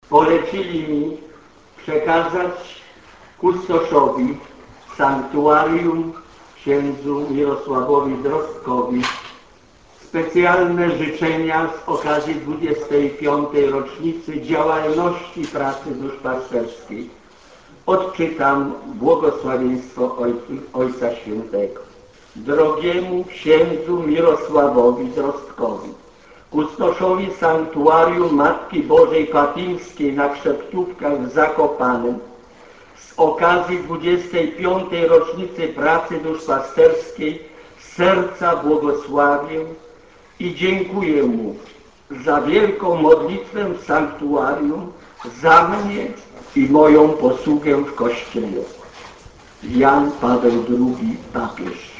polecili mi przekazać kustoszowi sanktuarium księdzu Mirosławowi Drostkowi specjalne życzenia z okazji 25. rocznicy działalności pracy duszpasterskiej. Odczytam błogosławieństwo Ojca Świętego. Drogiemu księdzu Mirosławowi Drostkowi, kustoszowi sanktuarium Matki Bożej Fatimskiej na Krzeptówkach w Zakopanem, z okazji 25. rocznicy pracy duszpasterskiej z serca błogosławię i dziękuję mu za wielką modlitwę w sanktuarium, za mnie i moją posługę w Kościele. Jan Paweł II, papież.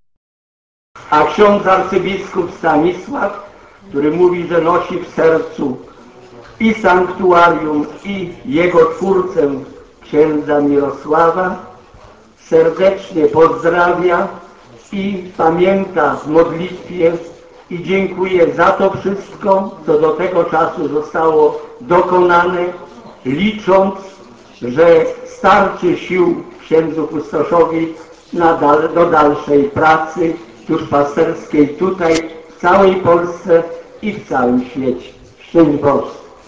A ksiądz arcybiskup Stanisław, który mówi, że nosi w sercu i sanktuarium, i jego twórcę, księdza Mirosława, serdecznie pozdrawia i pamięta w modlitwie i dziękuję za to wszystko, co do tego czasu zostało dokonane, licząc, że starczy sił księdzu kustoszowi do dalszej pracy duszpasterskiej tutaj, w całej Polsce i w całym świecie. Szczęść Boże.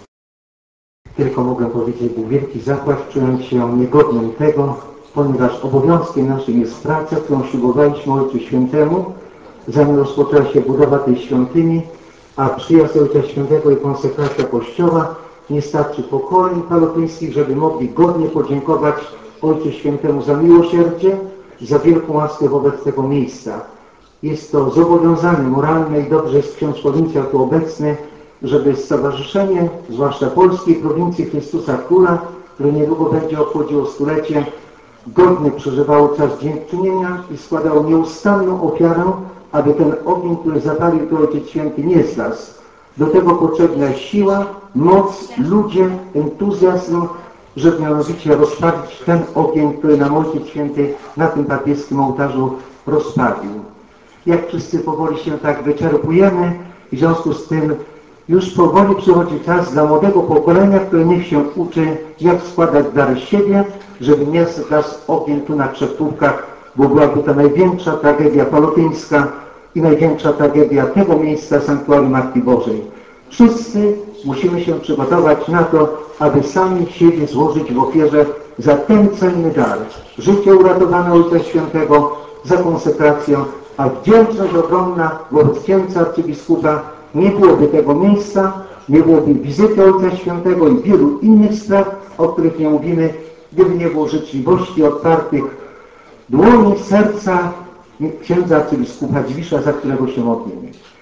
Tylko mogę powiedzieć, był wielki zakład, czułem się niegodnym tego, ponieważ obowiązkiem naszym jest praca, którą ślubowaliśmy Ojcu Świętemu, zanim rozpoczęła się budowa tej świątyni, a przyjazd Ojca Świętego i konsekracja Kościoła nie starczy pokoleń palotyńskich, żeby mogli godnie podziękować Ojcu Świętemu za miłosierdzie, za wielką łaskę wobec tego miejsca. Jest to zobowiązanie moralne i dobrze jest ksiądz prowincjał tu obecny, żeby stowarzyszenie, zwłaszcza polskiej prowincji Chrystusa Króla, które niedługo będzie obchodziło stulecie, godnie przeżywało czas dziękczynienia i składało nieustanną ofiarę, aby ten ogień, który zapalił tu Ojciec Święty, nie zgasł. Do tego potrzebna siła, moc, ludzie, entuzjazm, żeby mianowicie rozpalić ten ogień, który nam Ojciec Święty na tym papieskim ołtarzu rozpalił. Jak wszyscy powoli się tak wyczerpujemy, w związku z tym już powoli przychodzi czas dla młodego pokolenia, które niech się uczy, jak składać dar siebie, żeby nie zgasł ogień tu na Krzeptówkach, bo byłaby to największa tragedia palotyńska i największa tragedia tego miejsca Sanktuarium Matki Bożej. Wszyscy musimy się przygotować na to, aby sami siebie złożyć w ofierze za ten cenny dar. Życie uratowane Ojca Świętego, za konsekrację, a wdzięczność ogromna wobec księdza arcybiskupa. Nie byłoby tego miejsca, nie byłoby wizyty Ojca Świętego i wielu innych spraw, o których nie mówimy, gdyby nie było życzliwości, otwartych dłoni, serca księdza arcybiskupa Dziwisza, za którego się modlimy.